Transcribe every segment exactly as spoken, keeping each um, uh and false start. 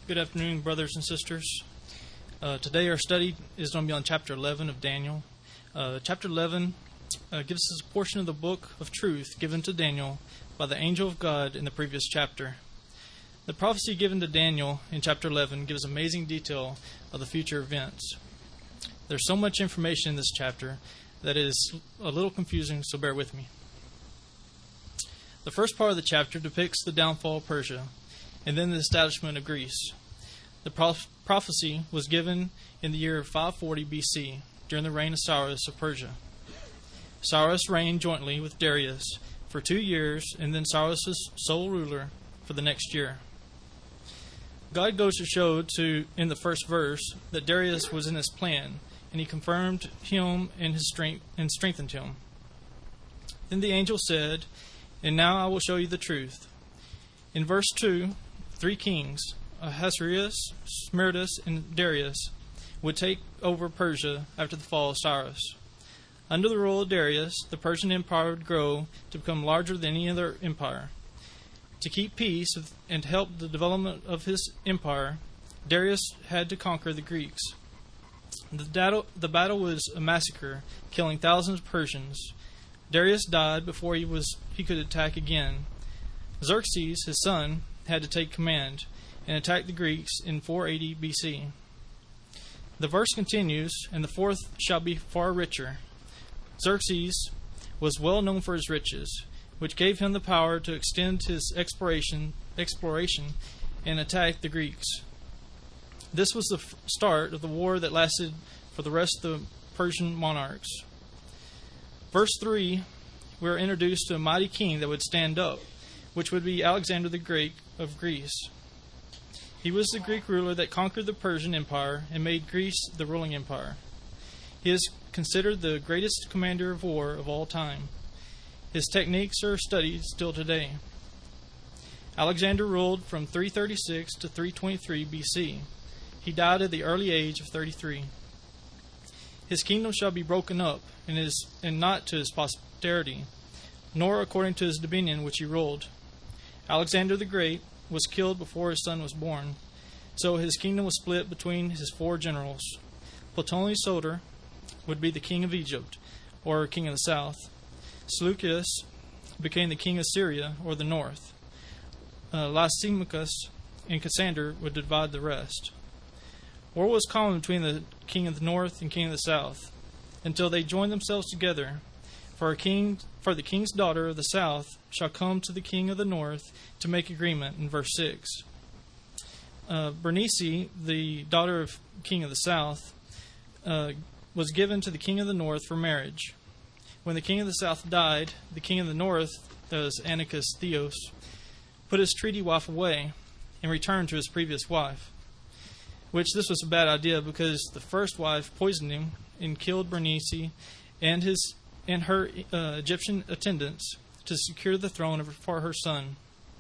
Good afternoon, brothers and sisters. Uh, today our study is going to be on chapter eleven of Daniel. Uh, chapter eleven uh, gives us a portion of the book of truth given to Daniel by the angel of God in the previous chapter. The prophecy given to Daniel in chapter eleven gives amazing detail of the future events. There's so much information in this chapter that it is a little confusing, so bear with me. The first part of the chapter depicts the downfall of Persia and then the establishment of Greece. The proph- prophecy was given in the year five forty B C, during the reign of Cyrus of Persia. Cyrus reigned jointly with Darius for two years, and then Cyrus was sole ruler for the next year. God goes to show to in the first verse that Darius was in his plan, and he confirmed him in his strength and strengthened him. Then the angel said, "And now I will show you the truth." In verse two, three kings, Ahasuerus, Smerdis, and Darius, would take over Persia after the fall of Cyrus. Under the rule of Darius, the Persian Empire would grow to become larger than any other empire. To keep peace and to help the development of his empire, Darius had to conquer the Greeks. The battle, the battle was a massacre, killing thousands of Persians. Darius died before he was he could attack again. Xerxes, his son, had to take command and attack the Greeks in four eighty B C. The verse continues, "And the fourth shall be far richer." Xerxes was well known for his riches, which gave him the power to extend his exploration, exploration and attack the Greeks. This was the f- start of the war that lasted for the rest of the Persian monarchs. Verse three, we are introduced to a mighty king that would stand up, which would be Alexander the Great of Greece. He was the Greek ruler that conquered the Persian Empire and made Greece the ruling empire. He is considered the greatest commander of war of all time. His techniques are studied still today. Alexander ruled from three thirty-six to three twenty-three B C. He died at the early age of thirty-three. His kingdom shall be broken up, and, is, and not to his posterity, nor according to his dominion which he ruled. Alexander the Great was killed before his son was born, so his kingdom was split between his four generals. Ptolemy Soter would be the king of Egypt, or king of the south. Seleucus became the king of Syria, or the north. Uh, Lysimachus and Cassander would divide the rest. War was common between the king of the north and king of the south, until they joined themselves together. For a king, for the king's daughter of the south shall come to the king of the north to make agreement, in verse six. Uh, Bernice, the daughter of king of the south, uh, was given to the king of the north for marriage. When the king of the south died, the king of the north, that was Antiochus Theos, put his treaty wife away and returned to his previous wife. Which this was a bad idea, because the first wife poisoned him and killed Bernice and his and her uh, Egyptian attendants to secure the throne for her son.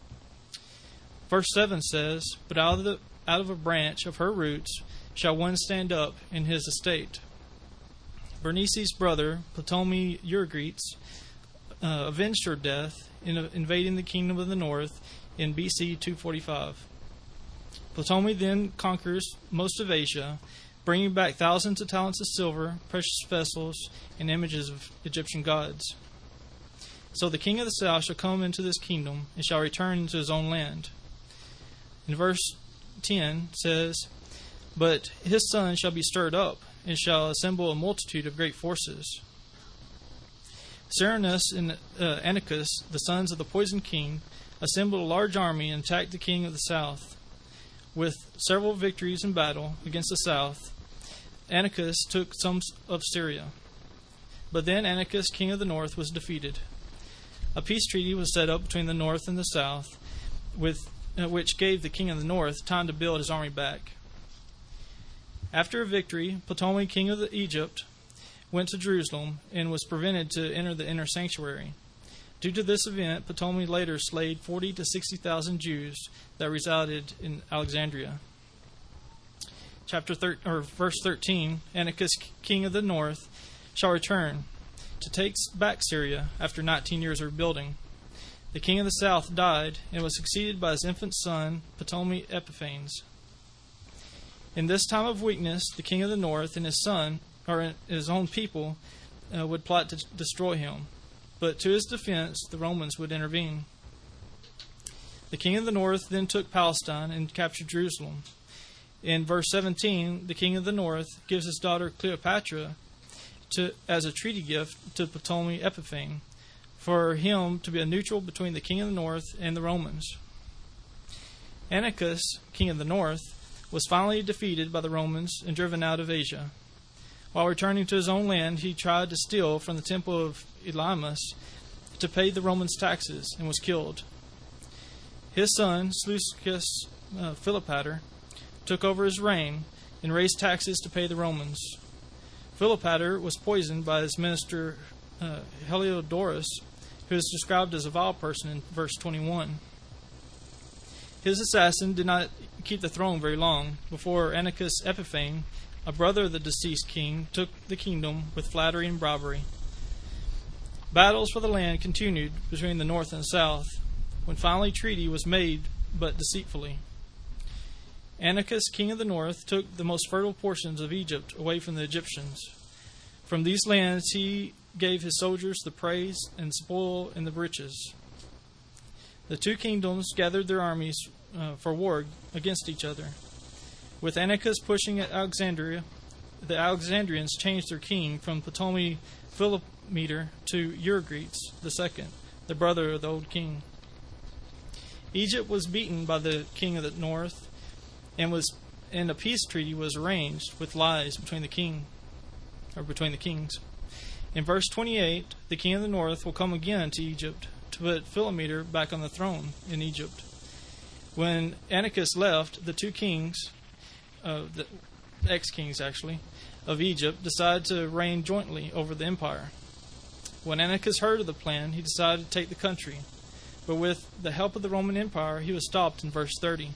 Verse seven says, "But out of the out of a branch of her roots shall one stand up in his estate." Bernice's brother, Ptolemy Euergetes, uh, avenged her death in uh, invading the kingdom of the north in B C two forty-five. Ptolemy then conquers most of Asia, bringing back thousands of talents of silver, precious vessels, and images of Egyptian gods. So the king of the south shall come into this kingdom and shall return into his own land. In verse ten says, "But his son shall be stirred up, and shall assemble a multitude of great forces." Cyrenius and uh, Antiochus, the sons of the poisoned king, assembled a large army and attacked the king of the south. With several victories in battle against the south, Antiochus took some of Syria. But then Antiochus, king of the north, was defeated. A peace treaty was set up between the north and the south, with uh, which gave the king of the north time to build his army back. After a victory, Ptolemy, king of the Egypt, went to Jerusalem and was prevented to enter the inner sanctuary. Due to this event, Ptolemy later slayed forty to sixty thousand Jews that resided in Alexandria. Chapter thir- or verse thirteen, Antiochus, king of the north, shall return to take back Syria after nineteen years of rebuilding. The king of the south died and was succeeded by his infant son, Ptolemy Epiphanes. In this time of weakness, the king of the north and his son, or his own people, uh, would plot to destroy him. But to his defense, the Romans would intervene. The king of the north then took Palestine and captured Jerusalem. In verse seventeen, the king of the north gives his daughter Cleopatra to, as a treaty gift to Ptolemy Epiphane, for him to be a neutral between the king of the north and the Romans. Antiochus, king of the north, was finally defeated by the Romans and driven out of Asia. While returning to his own land, he tried to steal from the temple of Elymas to pay the Romans' taxes and was killed. His son, Seleucus uh, Philopator, took over his reign and raised taxes to pay the Romans. Philopator was poisoned by his minister uh, Heliodorus, who is described as a vile person in verse twenty-one. His assassin did not keep the throne very long before Antiochus Epiphanes, a brother of the deceased king, took the kingdom with flattery and bribery. Battles for the land continued between the north and south, when finally treaty was made, but deceitfully. Antiochus, king of the north, took the most fertile portions of Egypt away from the Egyptians. From these lands he gave his soldiers the praise and spoil and the riches. The two kingdoms gathered their armies uh, for war against each other. With Antiochus pushing at Alexandria, the Alexandrians changed their king from Ptolemy Philometor to Euergetes the second, the brother of the old king. Egypt was beaten by the king of the north, and was and a peace treaty was arranged with lies between the king or between the kings. In verse twenty-eight, the king of the north will come again to Egypt to put Philometor back on the throne in Egypt. When Antiochus left, the two kings, uh, the ex-kings actually, of Egypt decided to reign jointly over the empire. When Antiochus heard of the plan, he decided to take the country, but with the help of the Roman Empire, he was stopped in verse thirty.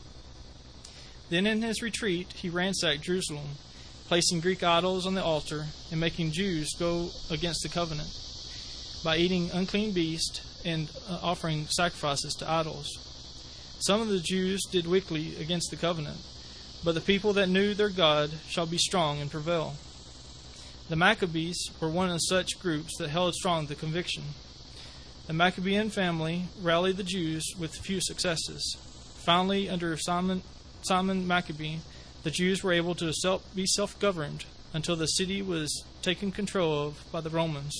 Then in his retreat, he ransacked Jerusalem, placing Greek idols on the altar and making Jews go against the covenant by eating unclean beasts and uh, offering sacrifices to idols. Some of the Jews did wickedly against the covenant, but the people that knew their God shall be strong and prevail. The Maccabees were one of such groups that held strong the conviction. The Maccabean family rallied the Jews with few successes. Finally, under Simon, Simon Maccabee, the Jews were able to self, be self-governed until the city was taken control of by the Romans.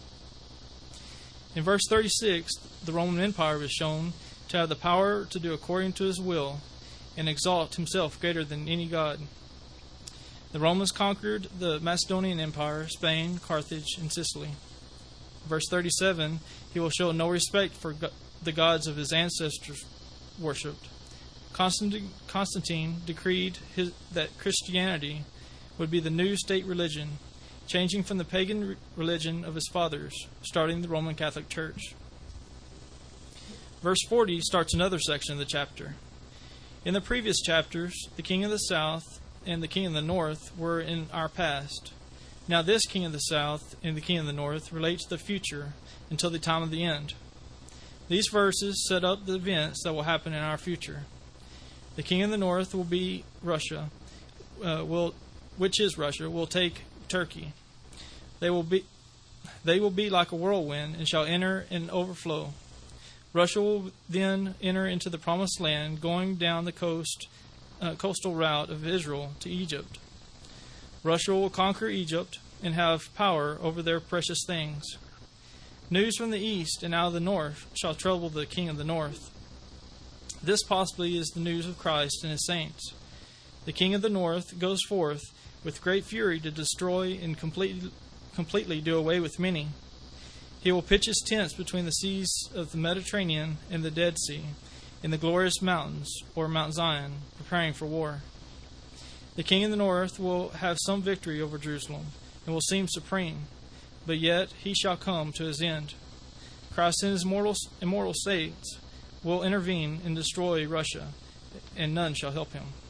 In verse thirty-six, the Roman Empire was shown to have the power to do according to his will and exalt himself greater than any god. The Romans conquered the Macedonian Empire, Spain, Carthage, and Sicily. Verse thirty-seven, he will show no respect for the gods of his ancestors worshipped. Constantine, Constantine decreed his, that Christianity would be the new state religion, changing from the pagan religion of his fathers, starting the Roman Catholic Church. Verse forty starts another section of the chapter. In the previous chapters, the king of the south and the king of the north were in our past. Now this king of the south and the king of the north relate to the future until the time of the end. These verses set up the events that will happen in our future. The king of the north will be Russia, uh, will, which is Russia, will take Turkey. They will be, they will be like a whirlwind and shall enter and overflow. Russia will then enter into the promised land, going down the coast, uh, coastal route of Israel to Egypt. Russia will conquer Egypt and have power over their precious things. News from the east and out of the north shall trouble the king of the north. This possibly is the news of Christ and his saints. The king of the north goes forth with great fury to destroy and completely, completely do away with many. He will pitch his tents between the seas of the Mediterranean and the Dead Sea, in the glorious mountains, or Mount Zion, preparing for war. The king of the north will have some victory over Jerusalem, and will seem supreme, but yet he shall come to his end. Christ in his immortal, immortal saints will intervene and destroy Russia, and none shall help him.